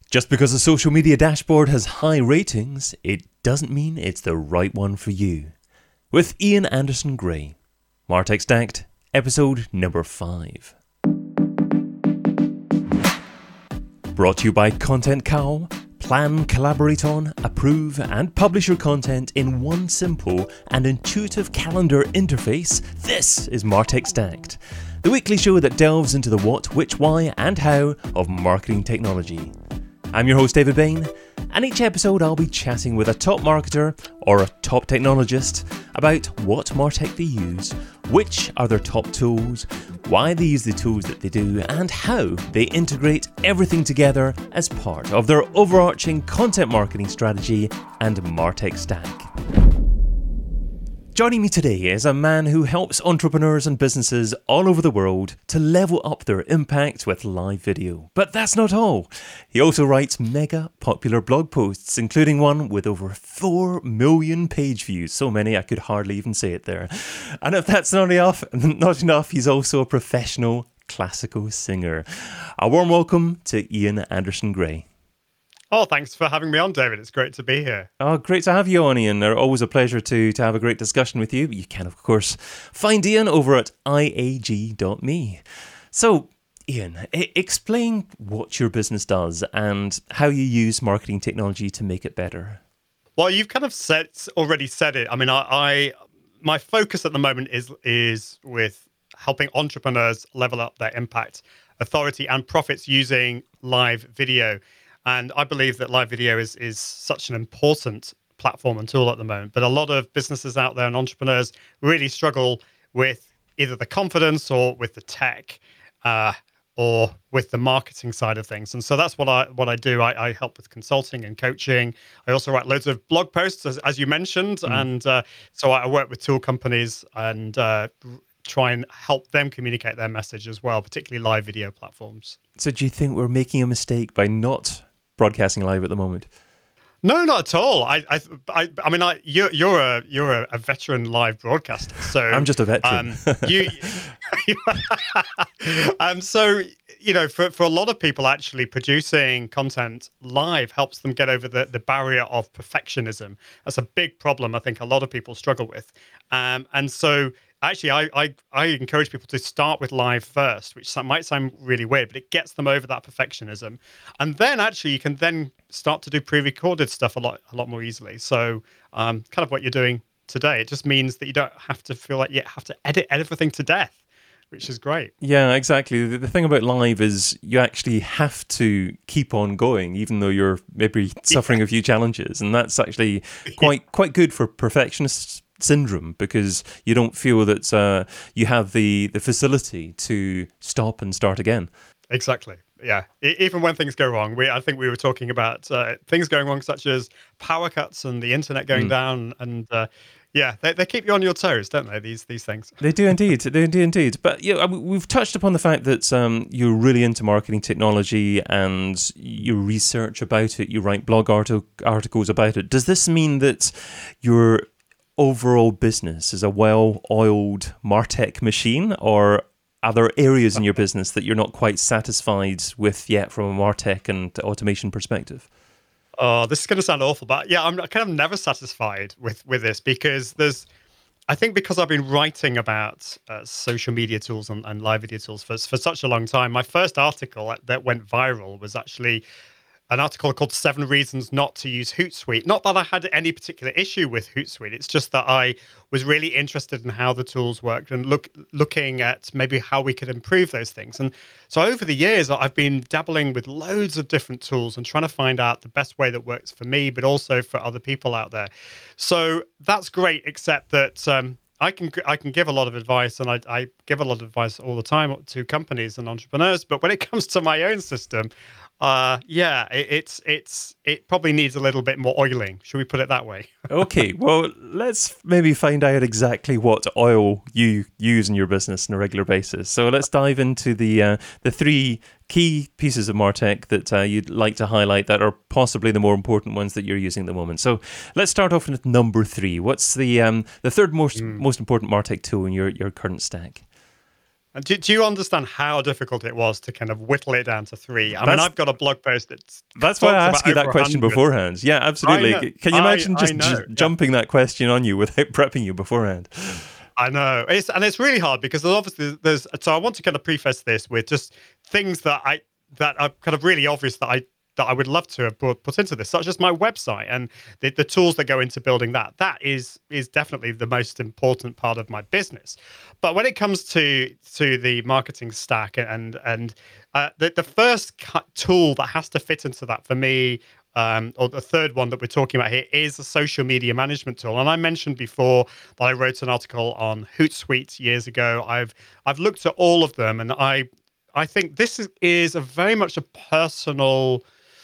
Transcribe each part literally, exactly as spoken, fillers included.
Just because a social media dashboard has high ratings, it doesn't mean it's the right one for you. With Ian Anderson Gray, Martech Stacked, episode number five. Brought to you by Content Cow. Plan, collaborate on, approve, and publish your content in one simple and intuitive calendar interface. This is Martech Stacked, the weekly show that delves into the what, which, why, and how of marketing technology. I'm your host, David Bain, and each episode I'll be chatting with a top marketer or a top technologist about what Martech they use, which are their top tools, why they use the tools that they do, and how they integrate everything together as part of their overarching content marketing strategy and Martech stack. Joining me today is a man who helps entrepreneurs and businesses all over the world to level up their impact with live video. But that's not all. He also writes mega popular blog posts, including one with over four million page views. So many I could hardly even say it there. And if that's not enough, not enough, he's also a professional classical singer. A warm welcome to Ian Anderson Gray. Oh, thanks for having me on, David. It's great to be here. Oh, great to have you on, Ian. Always a pleasure to, to have a great discussion with you. You can, of course, find Ian over at I A G dot me. So, Ian, I- explain what your business does and how you use marketing technology to make it better. Well, you've kind of said already said it. I mean, I, I my focus at the moment is is with helping entrepreneurs level up their impact, authority, and profits using live video. And I believe that live video is is such an important platform and tool at the moment. But a lot of businesses out there and entrepreneurs really struggle with either the confidence or with the tech uh, or with the marketing side of things. And so that's what I what I do. I, I help with consulting and coaching. I also write loads of blog posts, as, as you mentioned. Mm. And uh, so I work with tool companies and uh, try and help them communicate their message as well, particularly live video platforms. So do you think we're making a mistake by not broadcasting live at the moment? No, not at all. I, I, I, I mean, I, you're, you're a, you're a, a veteran live broadcaster. So I'm just a veteran. Um, you, um, so you know, for for a lot of people, actually producing content live helps them get over the the barrier of perfectionism. That's a big problem I think a lot of people struggle with, um, and so. Actually, I, I I encourage people to start with live first, which might sound really weird, but it gets them over that perfectionism. And then actually you can then start to do pre-recorded stuff a lot a lot more easily. So um, kind of what you're doing today. It just means that you don't have to feel like you have to edit everything to death, which is great. Yeah, exactly. The, the thing about live is you actually have to keep on going, even though you're maybe suffering yeah. a few challenges. And that's actually quite yeah. quite good for perfectionists syndrome, because you don't feel that uh, you have the, the facility to stop and start again. Exactly. Yeah. E- even when things go wrong, we I think we were talking about uh, things going wrong, such as power cuts and the internet going mm. down, and uh, yeah, they they keep you on your toes, don't they? These these things. They do indeed. They do indeed. But yeah, we've touched upon the fact that um, you're really into marketing technology and you research about it. You write blog artic- articles about it. Does this mean that you're overall business is a well-oiled Martech machine, or are there areas in your business that you're not quite satisfied with yet from a Martech and automation perspective? Oh, this is going to sound awful, but yeah, I'm kind of never satisfied with, with this, because there's, I think because I've been writing about uh, social media tools and, and live video tools for, for such a long time. My first article that went viral was actually an article called Seven Reasons Not to Use Hootsuite. Not that I had any particular issue with Hootsuite. It's just that I was really interested in how the tools worked and look looking at maybe how we could improve those things. And so over the years, I've been dabbling with loads of different tools and trying to find out the best way that works for me, but also for other people out there. So that's great, except that um, I can I can give a lot of advice, and I, I give a lot of advice all the time to companies and entrepreneurs. But when it comes to my own system, Uh, yeah, it, it's it's it probably needs a little bit more oiling. Should we put it that way? Okay, well, let's maybe find out exactly what oil you use in your business on a regular basis. So let's dive into the uh, the three key pieces of Martech that uh, you'd like to highlight that are possibly the more important ones that you're using at the moment. So let's start off with number three. What's the um, the third most mm. most important Martech tool in your, your current stack? And do, do you understand how difficult it was to kind of whittle it down to three? I mean, That's I've got a blog post that that's why talks I about asked you over that question one hundred. beforehand. Yeah, I absolutely. know. C- Can you I imagine I just know. j- Yeah. jumping that question on you without prepping you beforehand? I know. It's and it's really hard because there's obviously there's so I want to kind of preface this with just things that I that are kind of really obvious that I that I would love to have put, put into this, such as my website and the, the tools that go into building that. That is is definitely the most important part of my business. But when it comes to to the marketing stack and and uh, the the first cut tool that has to fit into that for me, um, or the third one that we're talking about here, is a social media management tool. And I mentioned before that I wrote an article on Hootsuite years ago. I've I've looked at all of them, and I I think this is, is a very much a personal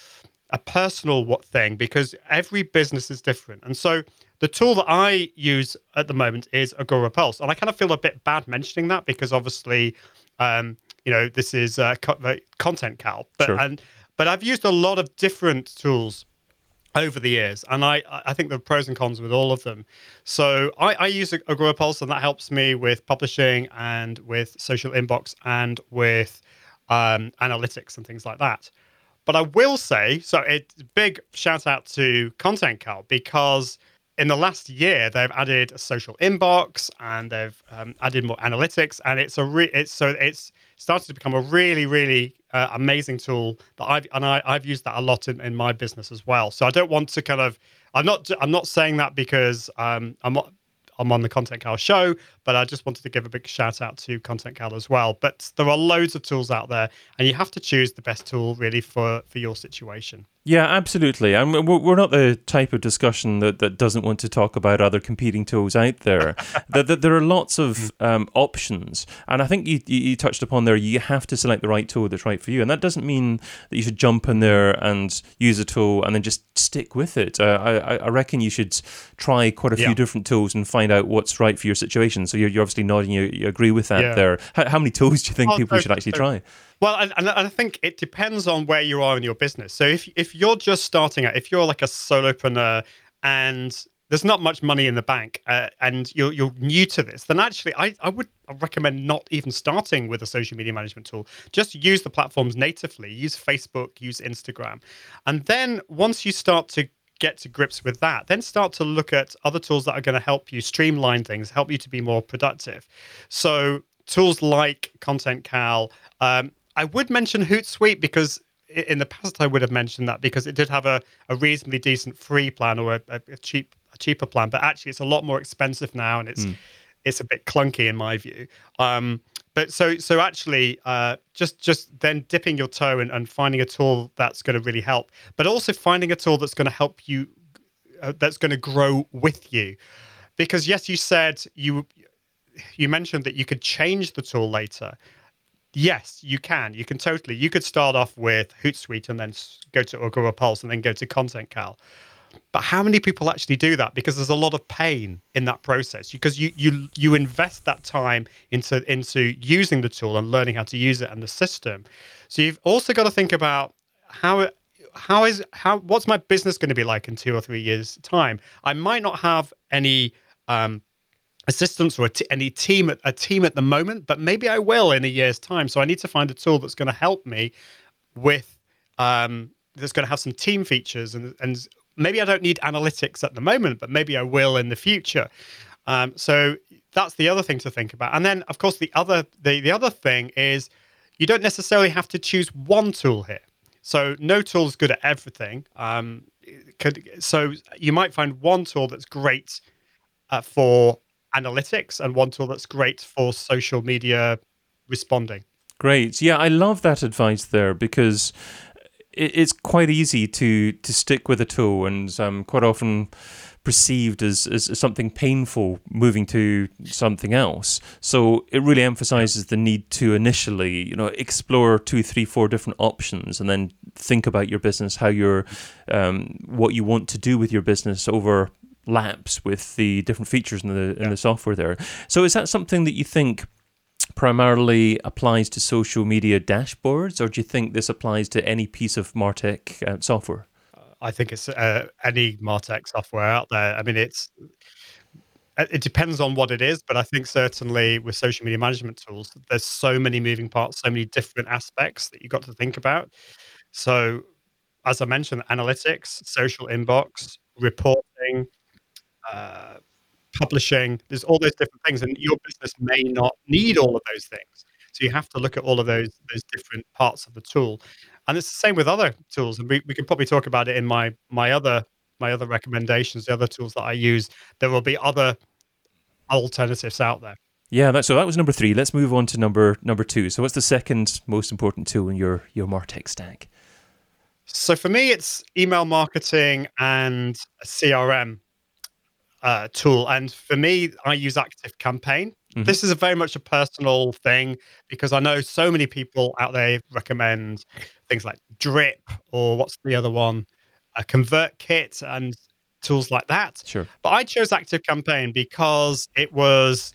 a personal what thing because every business is different. And so the tool that I use at the moment is Agora Pulse, and I kind of feel a bit bad mentioning that because obviously, um, you know, this is uh, co- uh, Content Cal, but Sure. and but I've used a lot of different tools over the years, and I I think there are pros and cons with all of them. So I, I use Agora Pulse, and that helps me with publishing and with social inbox and with um, analytics and things like that. But I will say, so it's big shout out to Content Cal because in the last year they've added a social inbox and they've um, added more analytics, and it's a re- it's so it's started to become a really really uh, amazing tool that I've and I, I've used that a lot in, in my business as well. So I don't want to kind of I'm not I'm not saying that because um, I'm not. I'm on the Content Cal show, but I just wanted to give a big shout out to Content Cal as well. But there are loads of tools out there, and you have to choose the best tool really for for your situation. Yeah, absolutely. And we're we're not the type of discussion that, that doesn't want to talk about other competing tools out there. That there, there are lots of um, options. And I think you, you you touched upon there, you have to select the right tool that's right for you. And that doesn't mean that you should jump in there and use a tool and then just stick with it. Uh, I, I reckon you should try quite a few Yeah. different tools and find out what's right for your situation. So you're, you're obviously nodding, you, you agree with that Yeah. there. How, how many tools do you think Oh, people so- should actually so- try? Well, and, and I think it depends on where you are in your business. So if if you're just starting out, if you're like a solopreneur and there's not much money in the bank uh, and you're you're new to this, then actually I, I would recommend not even starting with a social media management tool. Just use the platforms natively. Use Facebook, use Instagram. And then once you start to get to grips with that, then start to look at other tools that are going to help you streamline things, help you to be more productive. So tools like Content Cal, um, I would mention Hootsuite because i- in the past I would have mentioned that because it did have a, a reasonably decent free plan or a, a, a cheap a cheaper plan, but actually it's a lot more expensive now and it's it's a bit clunky in my view. Um, but so so actually uh, just just then dipping your toe and, and finding a tool that's going to really help, but also finding a tool that's going to help you uh, that's going to grow with you. Because yes, you said you you mentioned that you could change the tool later. Yes, you can. You can totally. You could start off with Hootsuite and then s- go to Agora Pulse and then go to Content Cal. But how many people actually do that? Because there's a lot of pain in that process. Because you you you invest that time into into using the tool and learning how to use it and the system. So you've also got to think about how it, how is how what's my business going to be like in two or three years' time? I might not have any um, assistants or a t- any team at a team at the moment, but maybe I will in a year's time. So I need to find a tool that's going to help me with um, that's going to have some team features and and maybe I don't need analytics at the moment, but maybe I will in the future. Um, so that's the other thing to think about. And then of course the other the the other thing is you don't necessarily have to choose one tool here. So no tool is good at everything. Um, could, so you might find one tool that's great uh, for analytics and one tool that's great for social media responding. Great. Yeah, I love that advice there because it, it's quite easy to to stick with a tool and um, quite often perceived as, as something painful moving to something else. So it really emphasizes the need to initially, you know, explore two, three, four different options and then think about your business, how you're, um, what you want to do with your business over laps with the different features in the in Yeah. the software there. So is that something that you think primarily applies to social media dashboards, or do you think this applies to any piece of MarTech uh, software? I think it's uh, any MarTech software out there. I mean, it's Uh, It depends on what it is, but I think certainly with social media management tools, there's so many moving parts, so many different aspects that you've got to think about. So, as I mentioned, analytics, social inbox, reporting, uh, publishing, there's all those different things, and your business may not need all of those things. So you have to look at all of those those different parts of the tool. And it's the same with other tools, and we, we can probably talk about it in my my other my other recommendations, the other tools that I use. There will be other alternatives out there. Yeah, that, so that was number three. Let's move on to number number two. So what's the second most important tool in your, your MarTech stack? So for me, it's email marketing and a C R M uh, tool. And for me, I use Active Campaign. Mm-hmm. This is a very much a personal thing because I know so many people out there recommend things like Drip or what's the other one, a ConvertKit and tools like that. Sure. But I chose Active Campaign because it was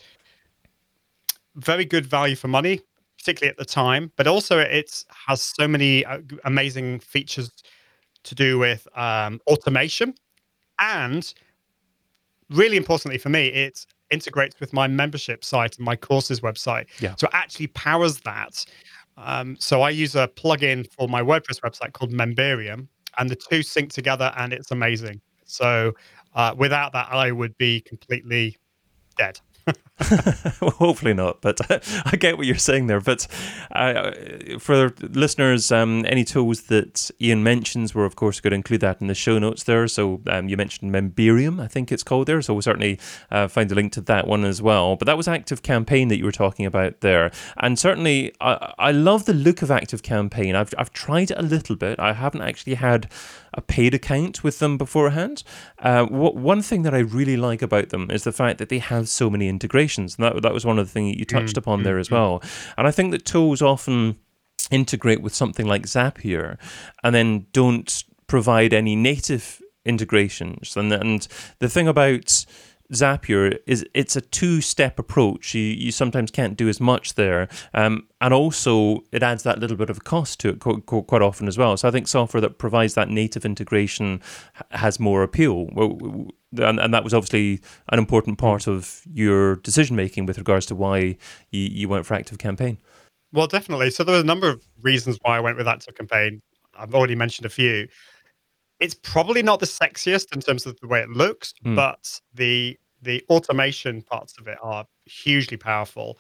very good value for money, particularly at the time, but also it has so many uh, amazing features to do with um, automation. And really importantly for me, it integrates with my membership site and my courses website. Yeah. So it actually powers that. Um, so I use a plugin for my WordPress website called Memberium, and the two sync together, and it's amazing. So uh, without that, I would be completely dead. Well, hopefully not, but I get what you're saying there. But uh, for listeners, um, any tools that Ian mentions, we're of course going to include that in the show notes there. So um, you mentioned Memberium, I think it's called there. So we'll certainly uh, find a link to that one as well. But that was Active Campaign that you were talking about there. And certainly, I, I love the look of Active Campaign. I've, I've tried it a little bit. I haven't actually had a paid account with them beforehand. Uh, what, one thing that I really like about them is the fact that they have so many integrations. And that, that was one of the things you touched mm, upon mm, there as mm. well. And I think that tools often integrate with something like Zapier and then don't provide any native integrations. And, and the thing about Zapier is it's a two-step approach. You you sometimes can't do as much there, um, and also it adds that little bit of a cost to it quite, quite often as well. So I think software that provides that native integration has more appeal. And, and that was obviously an important part of your decision making with regards to why you, you went for Active Campaign. Well, definitely. So there were a number of reasons why I went with Active Campaign. I've already mentioned a few. It's probably not the sexiest in terms of the way it looks, Mm. but the the automation parts of it are hugely powerful.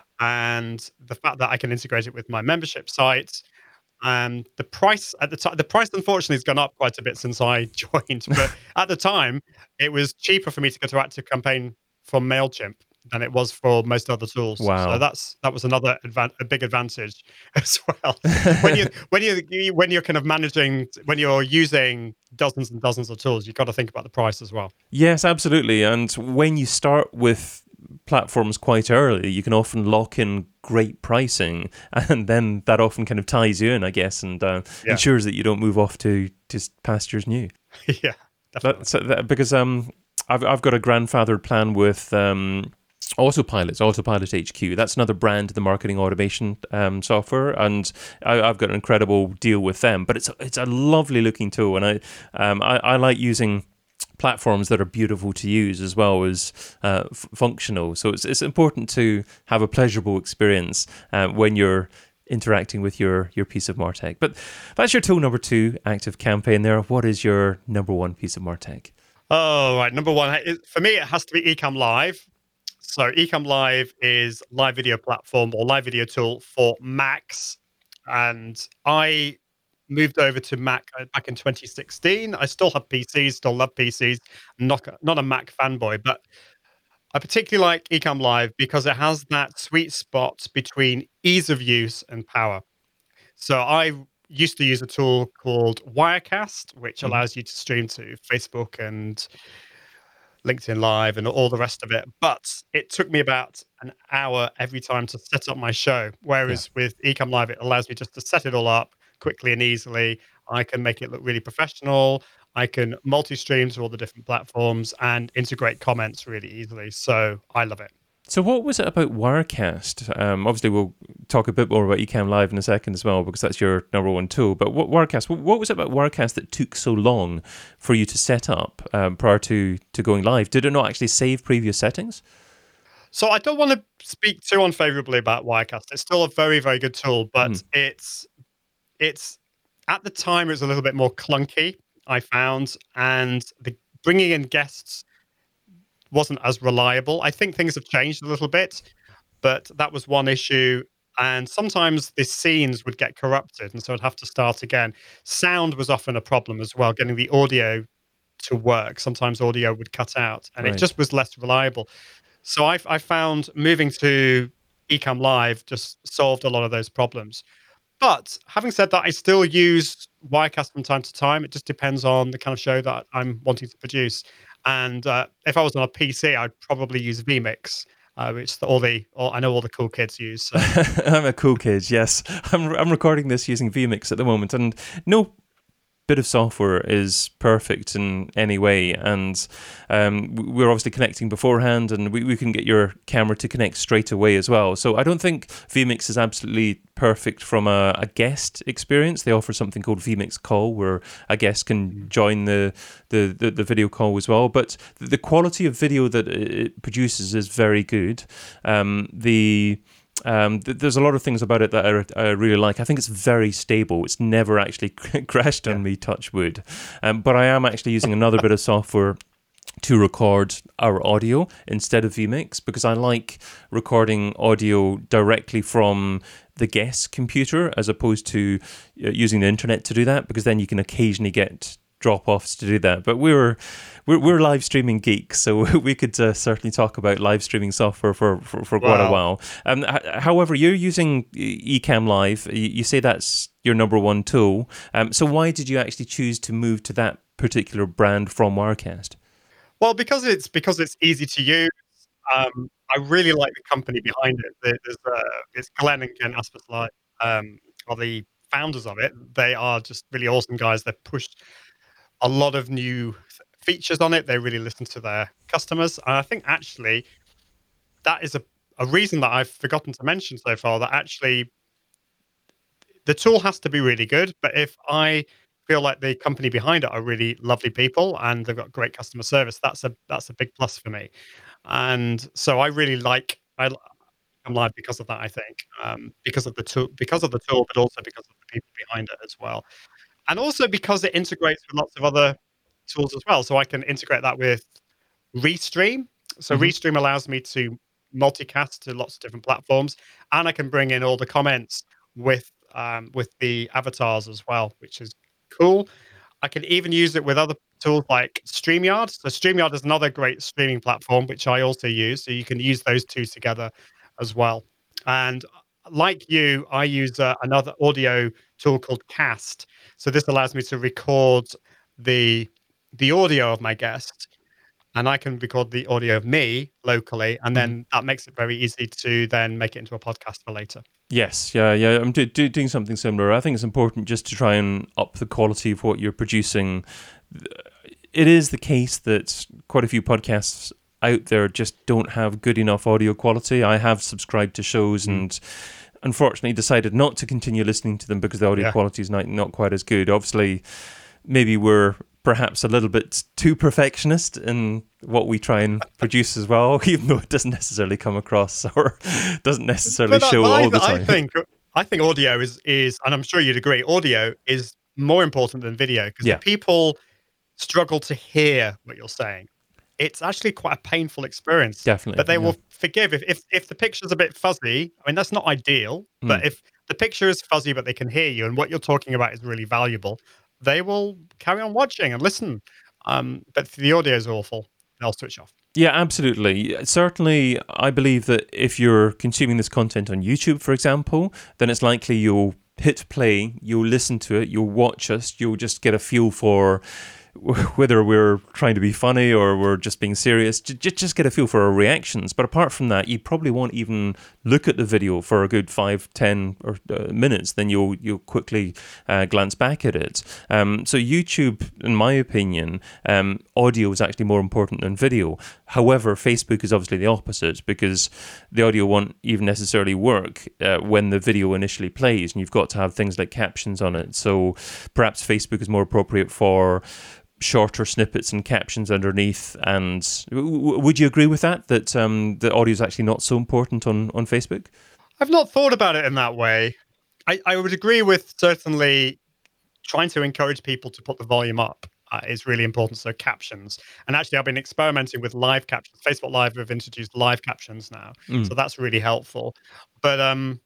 And the fact that I can integrate it with my membership site, and the price at the time, the price unfortunately has gone up quite a bit since I joined, but at the time it was cheaper for me to go to Active Campaign from MailChimp than it was for most other tools. Wow. So that's that was another advan- a big advantage as well. when you when you you- when you're kind of managing when you're using dozens and dozens of tools, you've got to think about the price as well. Yes, absolutely. And when you start with platforms quite early, you can often lock in great pricing, and then that often kind of ties you in, I guess, and uh, Yeah. ensures that you don't move off to just pastures new. Yeah, definitely. That, so that, because um, I've I've got a grandfathered plan with um, Autopilot, Autopilot H Q. That's another brand of the marketing automation um, software, and I, I've got an incredible deal with them. But it's it's a lovely looking tool, and I um, I, I like using platforms that are beautiful to use as well as uh, f- functional. So it's it's important to have a pleasurable experience uh, when you're interacting with your your piece of MarTech. But that's your tool number two, Active Campaign there. What is your number one piece of MarTech? Oh, right. Number one, it- for me, it has to be Ecamm Live. So Ecamm Live is live video platform or live video tool for Macs. And I moved over to Mac uh, back in twenty sixteen. I still have P Cs, still love P Cs. I'm not, not a Mac fanboy, but I particularly like Ecamm Live because it has that sweet spot between ease of use and power. So I used to use a tool called Wirecast, which Mhm. allows you to stream to Facebook and LinkedIn Live and all the rest of it. But it took me about an hour every time to set up my show. Whereas with Ecamm Live, it allows me just to set it all up quickly and easily. I can make it look really professional. I can multi-stream to all the different platforms and integrate comments really easily. So I love it. So what was it about Wirecast? Um, obviously, we'll talk a bit more about Ecamm Live in a second as well, because that's your number one tool. But what Wirecast? What was it about Wirecast that took so long for you to set up um, prior to, to going live? Did it not actually save previous settings? So I don't want to speak too unfavorably about Wirecast. It's still a very, very good tool, but mm. it's it's at the time it was a little bit more clunky, I found, and the bringing in guests wasn't as reliable. I think things have changed a little bit, but that was one issue. And sometimes the scenes would get corrupted, and so I'd have to start again. Sound was often a problem as well, getting the audio to work. Sometimes audio would cut out, and right. it just was less reliable. So I, I found moving to Ecamm Live just solved a lot of those problems. But having said that, I still use Wirecast from time to time. It just depends on the kind of show that I'm wanting to produce. And uh, if I was on a P C, I'd probably use vMix, uh, which all the all, I know all the cool kids use. So. I'm a cool kid, yes. I'm I'm recording this using vMix at the moment, and no bit of software is perfect in any way, and um, we're obviously connecting beforehand, and we, we can get your camera to connect straight away as well. So I don't think vMix is absolutely perfect from a, a guest experience. They offer something called vMix Call, where a guest can join the the, the, the video call as well. But the quality of video that it produces is very good. Um, the Um, th- there's a lot of things about it that I, I really like. I think it's very stable. It's never actually crashed on yeah. me, touch wood. Um, but I am actually using another bit of software to record our audio instead of vMix, because I like recording audio directly from the guest's computer as opposed to uh, using the internet to do that, because then you can occasionally get drop-offs to do that. But we're we're, we're live streaming geeks, so we could uh, certainly talk about live streaming software for for, for quite wow. a while. Um, h- however, you're using Ecamm Live. You, you say that's your number one tool. Um, so why did you actually choose to move to that particular brand from Wirecast? Well, because it's because it's easy to use. Um, I really like the company behind it. There's uh, it's Glenn and Ken Aspersley, um, are the founders of it. They are just really awesome guys. They've pushed a lot of new features on it. They really listen to their customers. And I think actually that is a, a reason that I've forgotten to mention so far, that actually the tool has to be really good. But if I feel like the company behind it are really lovely people and they've got great customer service, that's a that's a big plus for me. And so I really like I I'm live because of that, I think. Um, because of the tool because of the tool, but also because of the people behind it as well. And also because it integrates with lots of other tools as well. So I can integrate that with Restream. So mm-hmm. Restream allows me to multicast to lots of different platforms, and I can bring in all the comments with um, with the avatars as well, which is cool. I can even use it with other tools like StreamYard. So StreamYard is another great streaming platform, which I also use. So you can use those two together as well. And like you, I use uh, another audio tool called Cast. So this allows me to record the the audio of my guest, and I can record the audio of me locally, and then that makes it very easy to then make it into a podcast for later. Yes, yeah, yeah. I'm do, do, doing something similar. I think it's important just to try and up the quality of what you're producing. It is the case that quite a few podcasts out there just don't have good enough audio quality. I have subscribed to shows mm. and unfortunately decided not to continue listening to them because the audio yeah. quality is not, not quite as good. Obviously, maybe we're perhaps a little bit too perfectionist in what we try and produce as well, even though it doesn't necessarily come across or doesn't necessarily but show I, all the time. I think I think audio is, is, and I'm sure you'd agree, audio is more important than video, because yeah. if people struggle to hear what you're saying, it's actually quite a painful experience. Definitely. But they yeah. will forgive if, if if the picture's a bit fuzzy. I mean, that's not ideal, mm. but if the picture is fuzzy but they can hear you and what you're talking about is really valuable, they will carry on watching and listen. Um, but if the audio is awful, they'll switch off. Yeah, absolutely. Certainly, I believe that if you're consuming this content on YouTube, for example, then it's likely you'll hit play, you'll listen to it, you'll watch us, you'll just get a feel for whether we're trying to be funny or we're just being serious, j- just get a feel for our reactions. But apart from that, you probably won't even look at the video for a good five, ten or uh, minutes. Then you'll you'll quickly uh, glance back at it. Um, so YouTube, in my opinion, um, audio is actually more important than video. However, Facebook is obviously the opposite, because the audio won't even necessarily work uh, when the video initially plays, and you've got to have things like captions on it. So perhaps Facebook is more appropriate for shorter snippets and captions underneath. And w- would you agree with that, that um, the audio is actually not so important on, on Facebook? I've not thought about it in that way. I, I would agree with certainly trying to encourage people to put the volume up uh, is really important. So captions. And actually, I've been experimenting with live captions. Facebook Live have introduced live captions now. Mm. So that's really helpful. But um,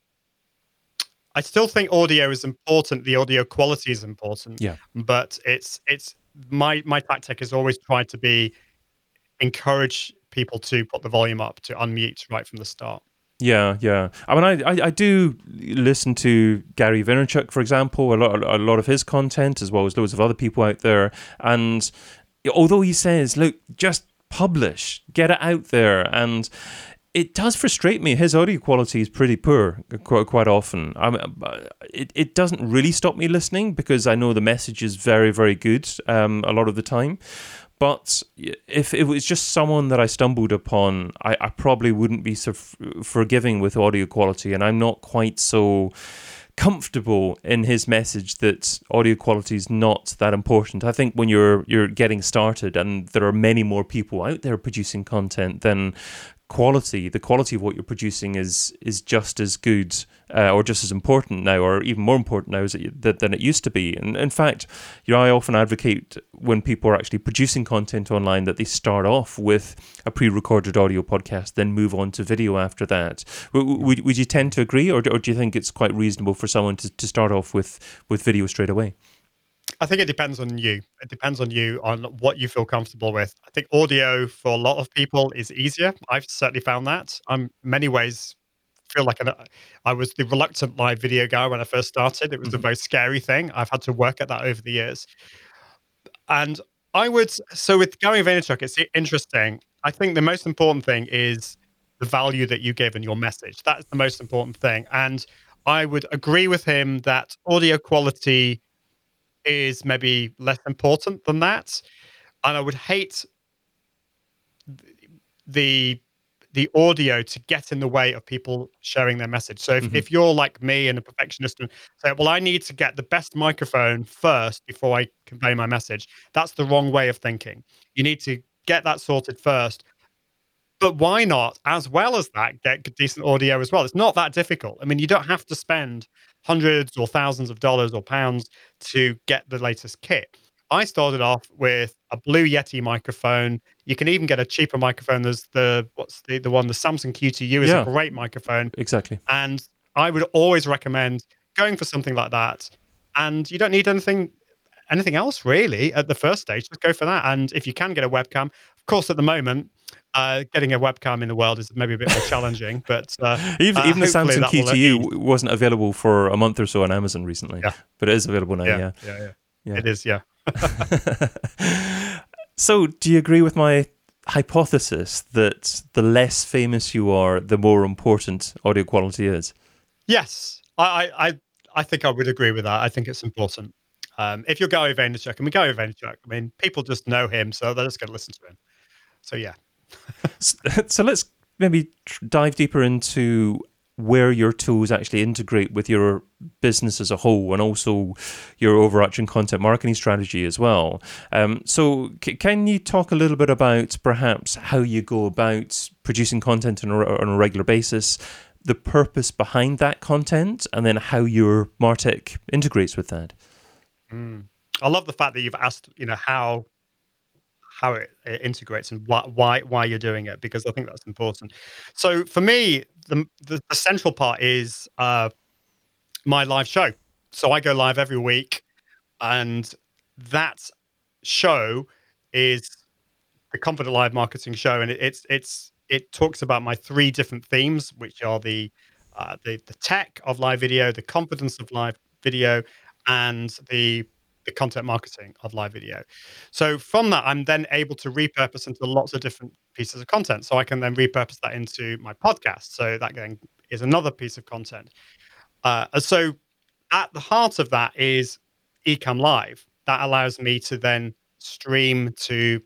I still think audio is important. The audio quality is important. Yeah. But it's it's my my tactic has always tried to be encourage people to put the volume up, to unmute right from the start. Yeah, yeah. I mean, I, I, I do listen to Gary Vaynerchuk, for example, a lot, a lot of his content, as well as loads of other people out there. And although he says, look, just publish, get it out there, and it does frustrate me. His audio quality is pretty poor quite, quite often. I mean, it, it doesn't really stop me listening, because I know the message is very, very good um, a lot of the time. But if it was just someone that I stumbled upon, I, I probably wouldn't be so f- forgiving with audio quality. And I'm not quite so comfortable in his message that audio quality is not that important. I think when you're you're getting started and there are many more people out there producing content, then quality, the quality of what you're producing is is just as good uh, or just as important now, or even more important now it, than it used to be. And in fact, you know, I often advocate when people are actually producing content online that they start off with a pre-recorded audio podcast, then move on to video after that. W- would would you tend to agree, or, or do you think it's quite reasonable for someone to, to start off with, with video straight away? I think it depends on you. It depends on you, on what you feel comfortable with. I think audio for a lot of people is easier. I've certainly found that. I'm in many ways feel like an, I was the reluctant live video guy when I first started. It was Mm-hmm. a very scary thing. I've had to work at that over the years. And I would, so with Gary Vaynerchuk, it's interesting. I think the most important thing is the value that you give in your message. That's the most important thing. And I would agree with him that audio quality is maybe less important than that. And I would hate the the audio to get in the way of people sharing their message. So if, mm-hmm. if you're like me and a perfectionist and say, well, I need to get the best microphone first before I convey my message, that's the wrong way of thinking. You need to get that sorted first. But why not, as well as that, get decent audio as well? It's not that difficult. I mean, you don't have to spend hundreds or thousands of dollars or pounds to get the latest kit. I started off with a Blue Yeti microphone. You can even get a cheaper microphone. There's the, what's the, the one, the Samson Q T U is yeah, a great microphone. Exactly. And I would always recommend going for something like that. And you don't need anything anything else really at the first stage. Just go for that. And if you can get a webcam, of course, at the moment, uh, getting a webcam in the world is maybe a bit more challenging. But uh, even, uh, even the Samson Q T U wasn't available for a month or so on Amazon recently. Yeah. But it is available now. Yeah, yeah, yeah, yeah. yeah. It is. Yeah. So, do you agree with my hypothesis that the less famous you are, the more important audio quality is? Yes, I, I, I think I would agree with that. I think it's important. Um, if you're Gary Vaynerchuk, I mean, Gary Vaynerchuk, I mean, people just know him, so they're just going to listen to him. So, yeah. So let's maybe dive deeper into where your tools actually integrate with your business as a whole, and also your overarching content marketing strategy as well. Um, so c- can you talk a little bit about perhaps how you go about producing content on a, on a regular basis, the purpose behind that content, and then how your MarTech integrates with that? Mm. I love the fact that you've asked, you know, how how it, it integrates and why, why why you're doing it, because I think that's important. So for me, the the, the central part is uh, my live show. So I go live every week, and that show is the Confident Live Marketing Show, and it, it's it's it talks about my three different themes, which are the uh, the the tech of live video, the confidence of live video, and the the content marketing of live video. So from that, I'm then able to repurpose into lots of different pieces of content. So I can then repurpose that into my podcast. So that then is another piece of content. Uh, and so at the heart of that is Ecamm Live. That allows me to then stream to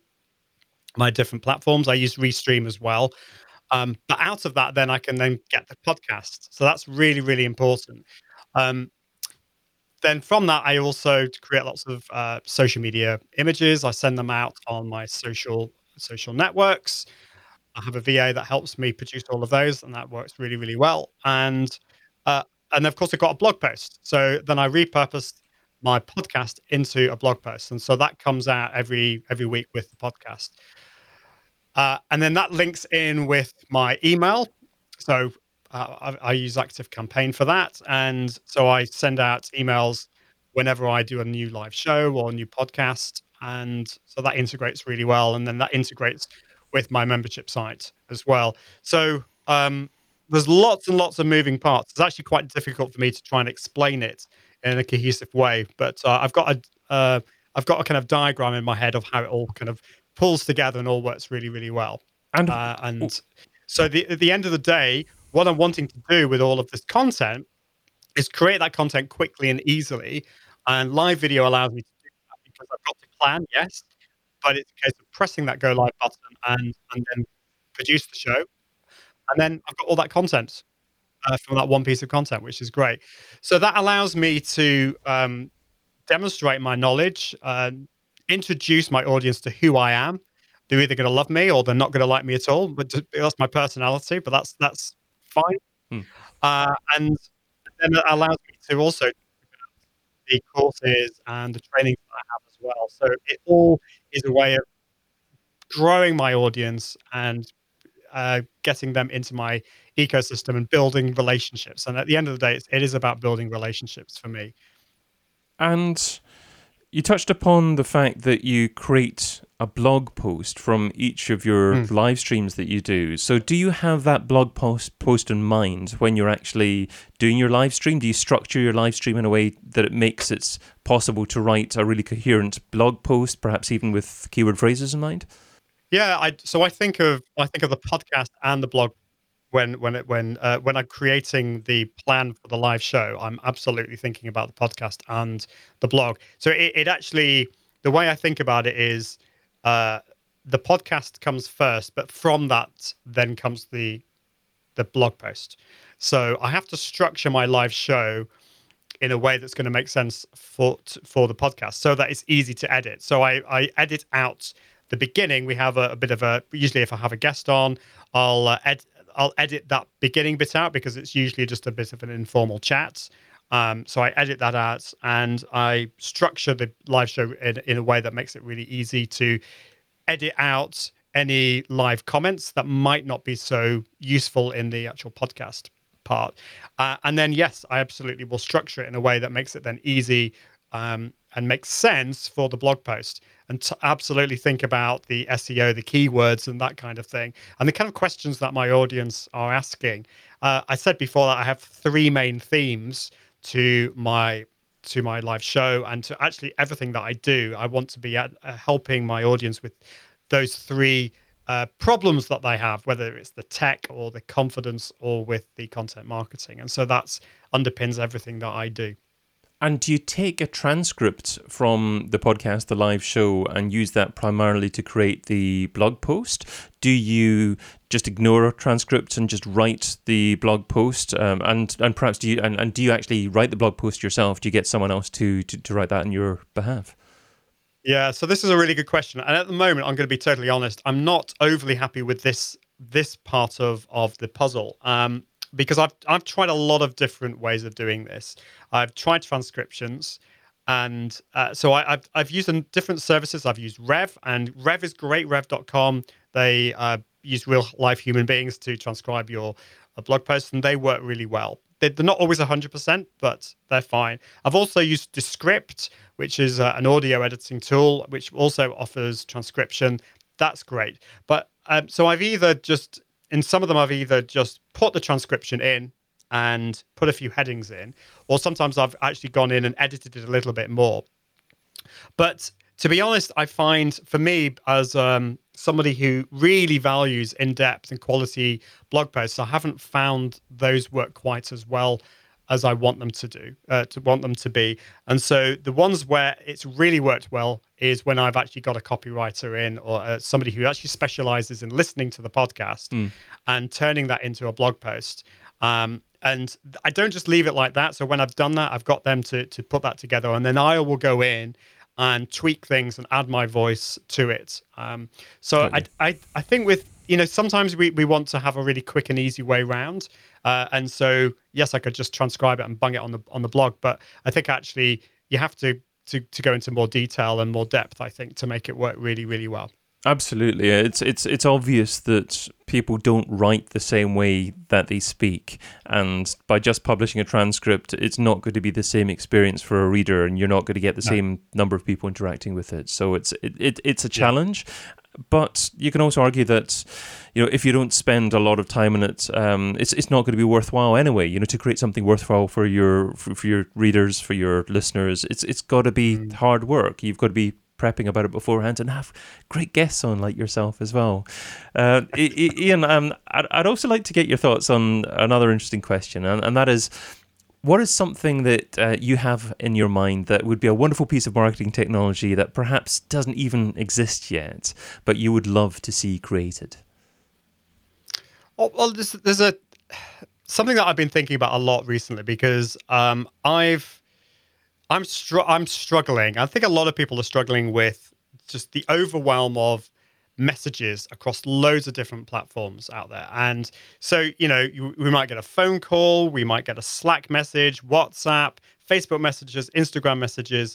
my different platforms. I use Restream as well. Um, but out of that, then I can then get the podcast. So that's really, really important. Um, then from that, I also create lots of uh, social media images. I send them out on my social social networks. I have a V A that helps me produce all of those, and that works really, really well. And uh, and of course, I've got a blog post. So then I repurposed my podcast into a blog post, and so that comes out every every week with the podcast. Uh, and then that links in with my email. So uh, I, I use ActiveCampaign for that, and so I send out emails whenever I do a new live show or a new podcast, and so that integrates really well. And then that integrates with my membership site as well. So um, there's lots and lots of moving parts. It's actually quite difficult for me to try and explain it in a cohesive way, but uh, I've got a uh, I've got a kind of diagram in my head of how it all kind of pulls together and all works really, really well. And uh, and so the, at the end of the day, what I'm wanting to do with all of this content is create that content quickly and easily. And live video allows me to do that because I've got to plan, yes, but it's a case of pressing that go live button and and then produce the show, and then I've got all that content uh, from that one piece of content, which is great. So that allows me to um, demonstrate my knowledge, uh, introduce my audience to who I am. They're either going to love me or they're not going to like me at all. But just, that's my personality. But that's that's fine. Hmm. Uh, and then it allows me to also do the courses and the trainings that I have as well. So it all is a way of growing my audience and uh, getting them into my ecosystem and building relationships. And at the end of the day, it's, it is about building relationships for me. And you touched upon the fact that you create a blog post from each of your mm. live streams that you do. So do you have that blog post post in mind when you're actually doing your live stream? Do you structure your live stream in a way that it makes it possible to write a really coherent blog post, perhaps even with keyword phrases in mind? Yeah, I so I think of I think of the podcast and the blog when when it, when uh, when I'm creating the plan for the live show. I'm absolutely thinking about the podcast and the blog. So it, it actually, the way I think about it is uh, the podcast comes first, but from that then comes the the blog post. So I have to structure my live show in a way that's going to make sense for for the podcast, so that it's easy to edit. So I I edit out the beginning. We have a, a bit of a, usually if I have a guest on, I'll uh, ed, I'll edit that beginning bit out because it's usually just a bit of an informal chat. Um, so I edit that out and I structure the live show in, in a way that makes it really easy to edit out any live comments that might not be so useful in the actual podcast part. Uh, and then, yes, I absolutely will structure it in a way that makes it then easy um, and makes sense for the blog post. And to absolutely think about the S E O, the keywords and that kind of thing, and the kind of questions that my audience are asking. Uh, I said before that I have three main themes to my to my live show and to actually everything that I do. I want to be at, uh, helping my audience with those three uh, problems that they have, whether it's the tech or the confidence or with the content marketing. And so that's underpins everything that I do. And do you take a transcript from the podcast, the live show, and use that primarily to create the blog post? Do you just ignore a transcript and just write the blog post? Um, and and perhaps do you and, and do you actually write the blog post yourself? Do you get someone else to, to, to write that on your behalf? Yeah, so this is a really good question. And at the moment, I'm going to be totally honest, I'm not overly happy with this this part of, of the puzzle. Um, because I've I've tried a lot of different ways of doing this. I've tried transcriptions, and uh, so I, I've I've used different services. I've used Rev, and Rev is great. Rev dot com. They uh, use real life human beings to transcribe your uh, blog posts, and they work really well. They're, they're not always one hundred percent, but they're fine. I've also used Descript, which is uh, an audio editing tool, which also offers transcription. That's great. But um, so I've either just in some of them, I've either just put the transcription in and put a few headings in, or sometimes I've actually gone in and edited it a little bit more. But to be honest, I find for me as um, somebody who really values in-depth and quality blog posts, I haven't found those work quite as well as I want them to do, uh, to want them to be. And so the ones where it's really worked well is when I've actually got a copywriter in or uh, somebody who actually specializes in listening to the podcast mm. and turning that into a blog post. Um, and I don't just leave it like that. So when I've done that, I've got them to to put that together, and then I will go in and tweak things and add my voice to it. Um, so I, I I think with, you know, sometimes we, we want to have a really quick and easy way round. Uh, and so, yes, I could just transcribe it and bung it on the on the blog. But I think actually you have to, to, to go into more detail and more depth, I think, to make it work really, really well. Absolutely. It's it's it's obvious that people don't write the same way that they speak. And by just publishing a transcript, it's not going to be the same experience for a reader, and you're not going to get the no. same number of people interacting with it. So it's it, it it's a challenge. Yeah. But you can also argue that, you know, if you don't spend a lot of time in it, um, it's it's not going to be worthwhile anyway. You know, to create something worthwhile for your for, for your readers, for your listeners, it's it's got to be mm. hard work. You've got to be prepping about it beforehand and have great guests on like yourself as well. Uh, Ian, um, I'd, I'd also like to get your thoughts on another interesting question, and, and that is, what is something that uh, you have in your mind that would be a wonderful piece of marketing technology that perhaps doesn't even exist yet, but you would love to see created? Oh, well, there's, there's a something that I've been thinking about a lot recently, because um, I've I'm str- I'm struggling. I think a lot of people are struggling with just the overwhelm of messages across loads of different platforms out there. And so, you know, you, we might get a phone call, we might get a Slack message, WhatsApp, Facebook messages, Instagram messages.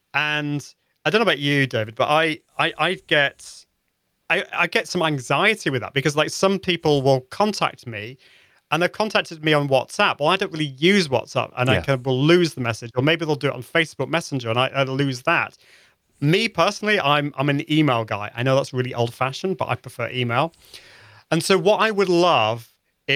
And I don't know about you, David, but I I, I get I, I get some anxiety with that, because like some people will contact me and they've contacted me on WhatsApp. Well, I don't really use WhatsApp, and yeah. I can, will lose the message. Or maybe they'll do it on Facebook Messenger, and I, I'll lose that. Me, personally, I'm I'm an email guy. I know that's really old-fashioned, but I prefer email. And so what I would love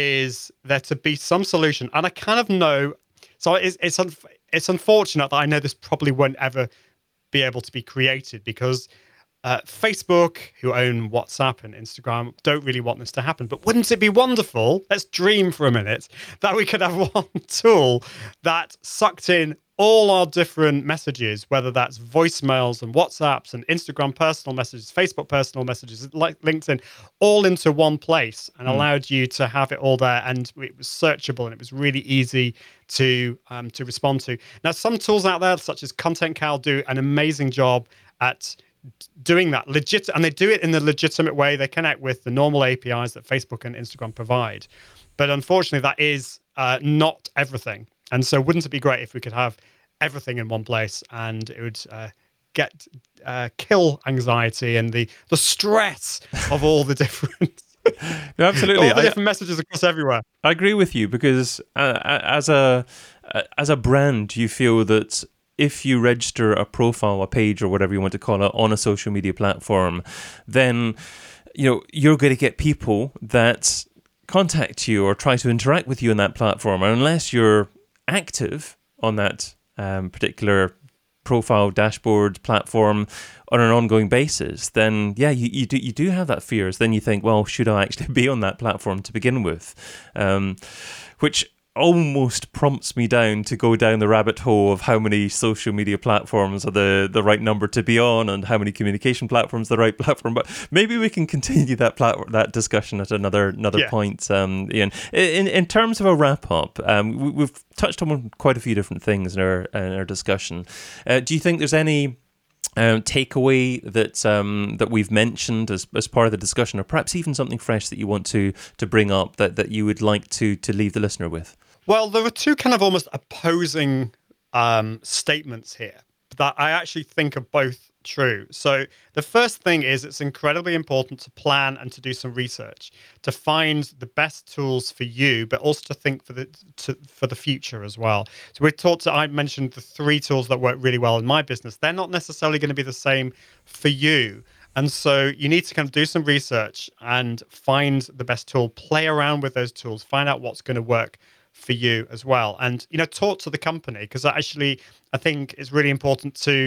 is there to be some solution. And I kind of know, so it's it's, un, it's unfortunate that I know this probably won't ever be able to be created, because Uh, Facebook, who own WhatsApp and Instagram, don't really want this to happen. But wouldn't it be wonderful? Let's dream for a minute that we could have one tool that sucked in all our different messages, whether that's voicemails and WhatsApps and Instagram personal messages, Facebook personal messages, like LinkedIn, all into one place, and mm. allowed you to have it all there, and it was searchable and it was really easy to um, to respond to. Now, some tools out there, such as Content Cal, do an amazing job at doing that legit, and they do it in the legitimate way. They connect with the normal A P Is that Facebook and Instagram provide, but unfortunately that is uh, not everything. And so wouldn't it be great if we could have everything in one place, and it would uh, get uh, kill anxiety and the the stress of all the different no, absolutely all the I, different messages across everywhere. I agree with you, because uh, as a uh, as a brand, you feel that if you register a profile, a page, or whatever you want to call it, on a social media platform, then you know you're going to get people that contact you or try to interact with you on that platform. And unless you're active on that um, particular profile, dashboard, platform on an ongoing basis, then yeah, you, you do you do have that fears. Then you think, well, should I actually be on that platform to begin with? Um, which almost prompts me down to go down the rabbit hole of how many social media platforms are the, the right number to be on, and how many communication platforms are the right platform. But maybe we can continue that plat- that discussion at another another yeah. point, um, Ian. In in terms of a wrap up, um, we, we've touched on quite a few different things in our in our discussion. Uh, do you think there's any Um, takeaway that um, that we've mentioned as as part of the discussion, or perhaps even something fresh that you want to to bring up that, that you would like to to leave the listener with? Well, there are two kind of almost opposing um, statements here that I actually think are both true. So the first thing is, it's incredibly important to plan and to do some research to find the best tools for you, but also to think for the to, for the future as well. So we talked. I mentioned the three tools that work really well in my business. They're not necessarily going to be the same for you. And so you need to kind of do some research and find the best tool, play around with those tools, find out what's going to work for you as well. And, you know, talk to the company, because actually I think it's really important to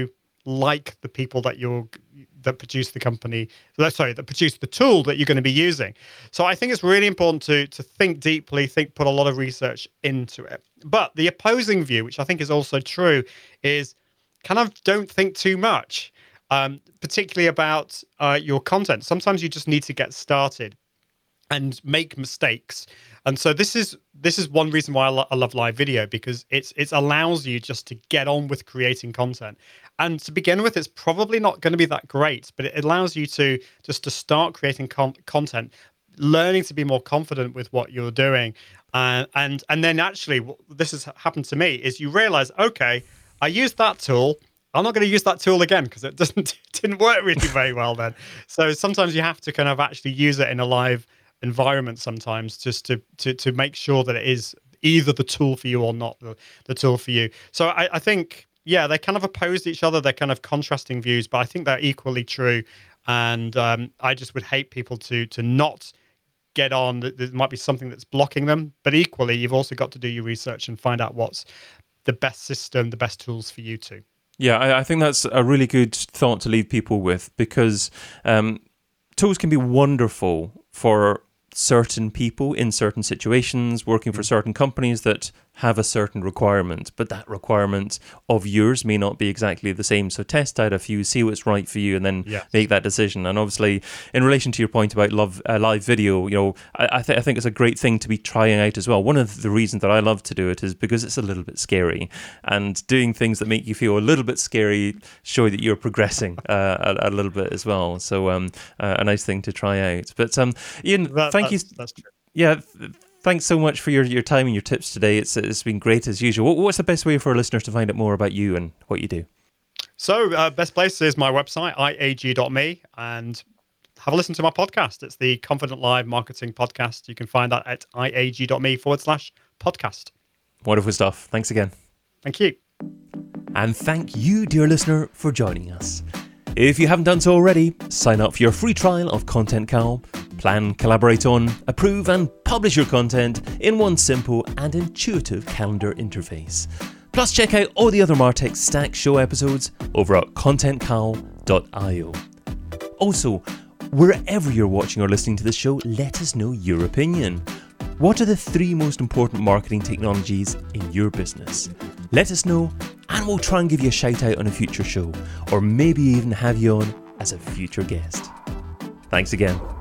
like the people that you're that produce the company, sorry, that produce the tool that you're going to be using. So I think it's really important to to think deeply, think, put a lot of research into it. But the opposing view, which I think is also true, is kind of don't think too much, um, particularly about uh, your content. Sometimes you just need to get started and make mistakes. And so this is this is one reason why I, lo- I love live video, because it's it allows you just to get on with creating content. And to begin with, it's probably not going to be that great, but it allows you to just to start creating con- content, learning to be more confident with what you're doing. Uh, and and then actually, this has happened to me, is you realize, okay, I used that tool. I'm not going to use that tool again because it doesn't it didn't work really very well then. So sometimes you have to kind of actually use it in a live environment sometimes, just to to to make sure that it is either the tool for you or not the, the tool for you. So I, I think, yeah, they kind of oppose each other. They're kind of contrasting views, but I think they're equally true. And um, I just would hate people to to not get on. There might be something that's blocking them, but equally, you've also got to do your research and find out what's the best system, the best tools for you too. Yeah, I, I think that's a really good thought to leave people with, because um, tools can be wonderful for certain people in certain situations, working for certain companies that have a certain requirement, but that requirement of yours may not be exactly the same. So test out a few, see what's right for you, and then yes. make that decision. And obviously, in relation to your point about love, uh, live video, you know, I, I, th- I think it's a great thing to be trying out as well. One of the reasons that I love to do it is because it's a little bit scary, and doing things that make you feel a little bit scary show that you're progressing uh, a, a little bit as well. So um, uh, a nice thing to try out. But um, Ian, that, thank that's, you. That's true. Yeah. Th- Thanks so much for your, your time and your tips today. It's it's been great as usual. What's the best way for our listeners to find out more about you and what you do? So uh, best place is my website, I A G dot me, and have a listen to my podcast. It's the Confident Live Marketing Podcast. You can find that at I A G dot me forward slash podcast. Wonderful stuff. Thanks again. Thank you. And thank you, dear listener, for joining us. If you haven't done so already, sign up for your free trial of Content Cow. Plan, collaborate on, approve and publish your content in one simple and intuitive calendar interface. Plus check out all the other Martech Stack show episodes over at content cow dot io. Also, wherever you're watching or listening to this show, let us know your opinion. What are the three most important marketing technologies in your business? Let us know and we'll try and give you a shout out on a future show, or maybe even have you on as a future guest. Thanks again.